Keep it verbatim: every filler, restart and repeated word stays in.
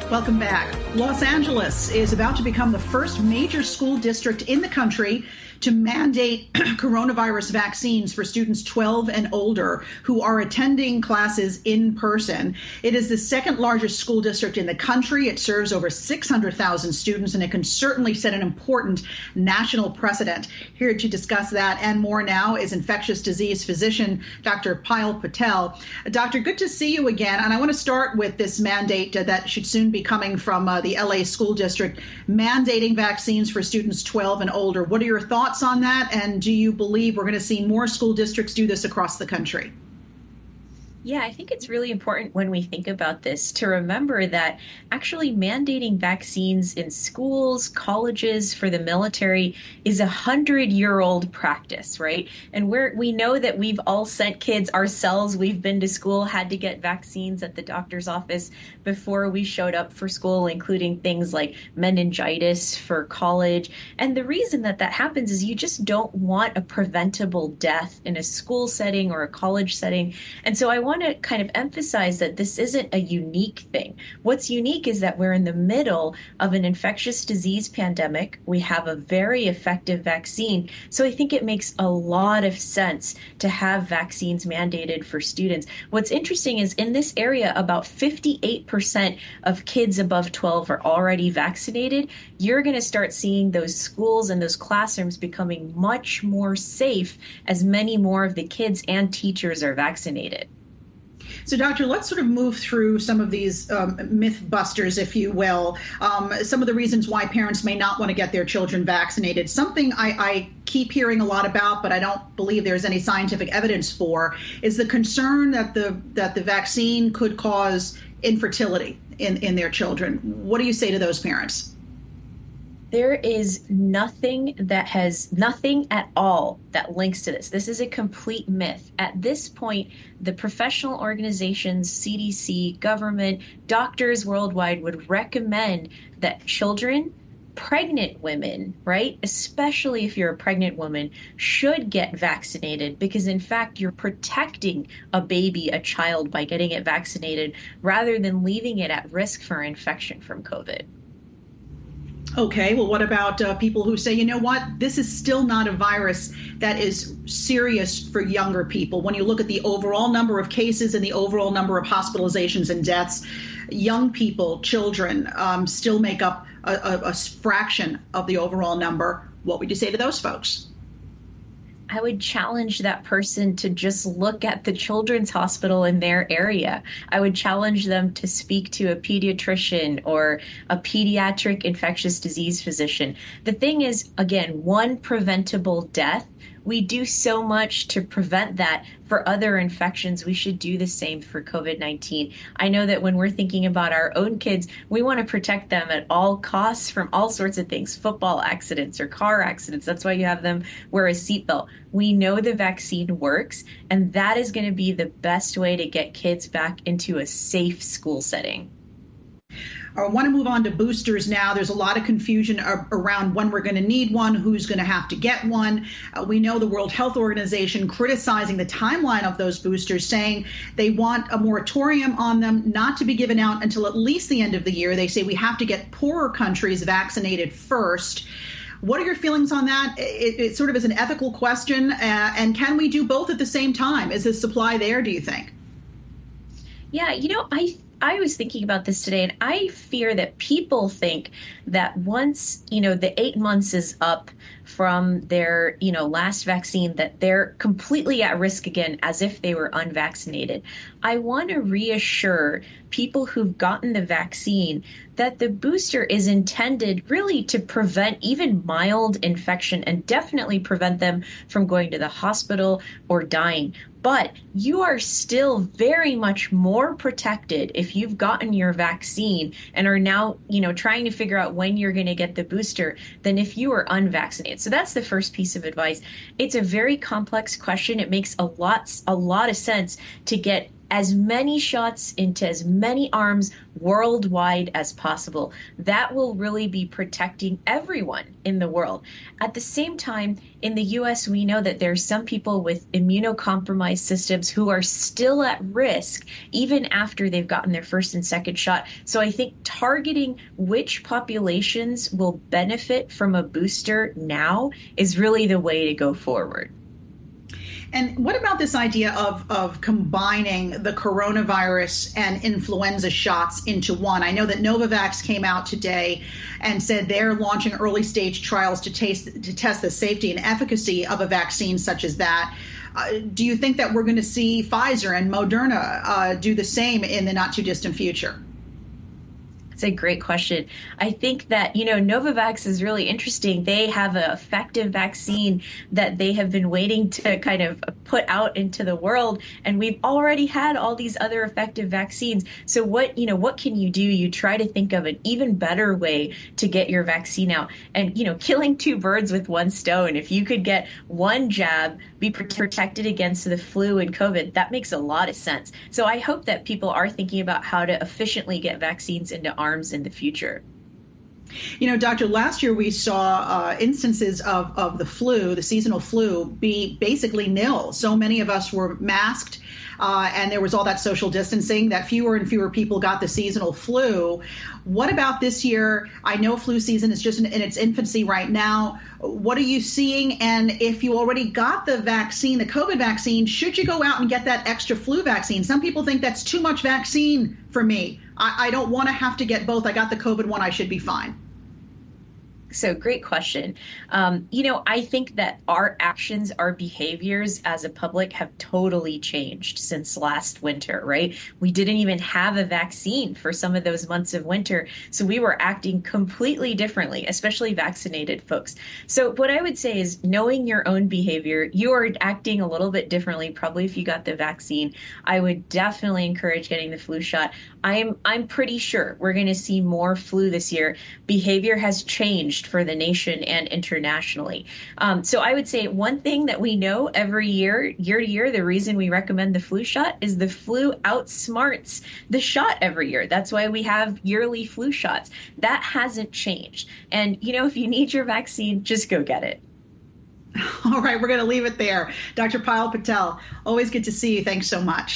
Welcome back. Los Angeles is about to become the first major school district in the country to mandate coronavirus vaccines for students twelve and older who are attending classes in person. It is the second largest school district in the country. It serves over six hundred thousand students, and it can certainly set an important national precedent. Here to discuss that and more now is infectious disease physician Doctor Payal Patel. Doctor, good to see you again. And I want to start with this mandate uh, that should soon be coming from uh, the L A School District, mandating vaccines for students twelve and older. What are your thoughts on that, and do you believe we're going to see more school districts do this across the country? Yeah, I think it's really important when we think about this to remember that actually mandating vaccines in schools, colleges, for the military is a hundred-year-old practice, right? And we're, we know that we've all sent kids ourselves. We've been to school, had to get vaccines at the doctor's office before we showed up for school, including things like meningitis for college. And the reason that that happens is you just don't want a preventable death in a school setting or a college setting. And so I want to kind of emphasize that this isn't a unique thing. What's unique is that we're in the middle of an infectious disease pandemic. We have a very effective vaccine. So I think it makes a lot of sense to have vaccines mandated for students. What's interesting is in this area, about fifty-eight percent of kids above twelve are already vaccinated. You're going to start seeing those schools and those classrooms becoming much more safe as many more of the kids and teachers are vaccinated. So, Doctor, let's sort of move through some of these um, myth busters, if you will, um, some of the reasons why parents may not want to get their children vaccinated. Something I, I keep hearing a lot about, but I don't believe there's any scientific evidence for, is the concern that the that the vaccine could cause infertility in, in their children. What do you say to those parents? There is nothing that has nothing at all that links to this. This is a complete myth. At this point, the professional organizations, C D C, government, doctors worldwide would recommend that children, pregnant women, right, especially if you're a pregnant woman, should get vaccinated because, in fact, you're protecting a baby, a child, by getting it vaccinated rather than leaving it at risk for infection from COVID. Okay, well, what about uh, people who say, you know what, this is still not a virus that is serious for younger people? When you look at the overall number of cases and the overall number of hospitalizations and deaths, young people, children, um, still make up a, a, a fraction of the overall number. What would you say to those folks? I would challenge that person to just look at the children's hospital in their area. I would challenge them to speak to a pediatrician or a pediatric infectious disease physician. The thing is, again, one preventable death. We do so much to prevent that for other infections. We should do the same for COVID nineteen. I know that when we're thinking about our own kids, we want to protect them at all costs from all sorts of things, football accidents or car accidents. That's why you have them wear a seatbelt. We know the vaccine works, and that is going to be the best way to get kids back into a safe school setting. I want to move on to boosters now. There's a lot of confusion around when we're going to need one, who's going to have to get one. Uh, we know the World Health Organization criticizing the timeline of those boosters, saying they want a moratorium on them, not to be given out until at least the end of the year. They say we have to get poorer countries vaccinated first. What are your feelings on that? It, it sort of is an ethical question. Uh, and can we do both at the same time? Is the supply there, do you think? Yeah, you know, I I was thinking about this today, and I fear that people think that once, you know, the eight months is up from their, you know, last vaccine, that they're completely at risk again, as if they were unvaccinated. I want to reassure people who've gotten the vaccine that the booster is intended really to prevent even mild infection and definitely prevent them from going to the hospital or dying. But you are still very much more protected if you've gotten your vaccine and are now, you know, trying to figure out when you're going to get the booster than if you were unvaccinated. So that's the first piece of advice. It's a very complex question. It makes a lot, a lot of sense to get as many shots into as many arms worldwide as possible. That will really be protecting everyone in the world. At the same time, in the U S, we know that there are some people with immunocompromised systems who are still at risk even after they've gotten their first and second shot. So I think targeting which populations will benefit from a booster now is really the way to go forward. And what about this idea of, of combining the coronavirus and influenza shots into one? I know that Novavax came out today and said they're launching early stage trials to, taste, to test the safety and efficacy of a vaccine such as that. Uh, do you think that we're going to see Pfizer and Moderna uh, do the same in the not too distant future? It's a great question. I think that, you know, Novavax is really interesting. They have an effective vaccine that they have been waiting to kind of put out into the world. And we've already had all these other effective vaccines. So what, you know, what can you do? You try to think of an even better way to get your vaccine out. And, you know, killing two birds with one stone. If you could get one jab, be protected against the flu and COVID, that makes a lot of sense. So I hope that people are thinking about how to efficiently get vaccines into arms in the future. You know, Doctor, last year we saw uh, instances of, of the flu, the seasonal flu, be basically nil. So many of us were masked uh, and there was all that social distancing that fewer and fewer people got the seasonal flu. What about this year? I know flu season is just in, in its infancy right now. What are you seeing? And if you already got the vaccine, the COVID vaccine, should you go out and get that extra flu vaccine? Some people think that's too much vaccine for me. I, I don't want to have to get both. I got the COVID one. I should be fine. So great question. Um, you know, I think that our actions, our behaviors as a public have totally changed since last winter, right? We didn't even have a vaccine for some of those months of winter. So we were acting completely differently, especially vaccinated folks. So what I would say is knowing your own behavior, you are acting a little bit differently, probably if you got the vaccine. I would definitely encourage getting the flu shot. I'm, I'm pretty sure we're going to see more flu this year. Behavior has changed for the nation and internationally. Um, so I would say one thing that we know every year, year to year, the reason we recommend the flu shot is the flu outsmarts the shot every year. That's why we have yearly flu shots. That hasn't changed. And, you know, if you need your vaccine, just go get it. All right, we're going to leave it there. Doctor Payal Patel, always good to see you. Thanks so much.